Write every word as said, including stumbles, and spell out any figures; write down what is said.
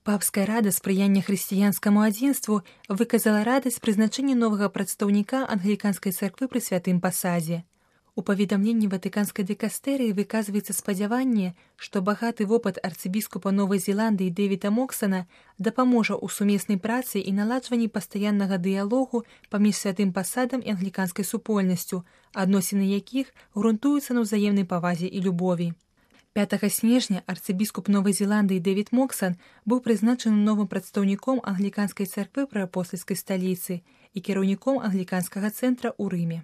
Папская рада спрыяння хрысціянскаму адзінству выказала радасць прызначэння новага прадстаўніка англіканскай царквы пры святым пасадзе. У паведамленні ватыканскай дыкастэрыі выказваецца спадзяванне, што багаты вопыт арцыбіскупа Новай Зеландыі Дэвіда Моксана дапаможа ў сумеснай працы і наладжванні пастаяннага дыялогу паміж святым пасадам і англіканскай супольнасцю, адносіны якіх грунтуюцца на ўзаемнай павазе і любові. пятага снежня арцыбіскуп Новай Зеландыі Дэвід Моксан быў прызначаны новым прадстаўніком англіканскай царквы пры апостальскай сталіцы і кіраўніком англіканскага цэнтра ў Рыме.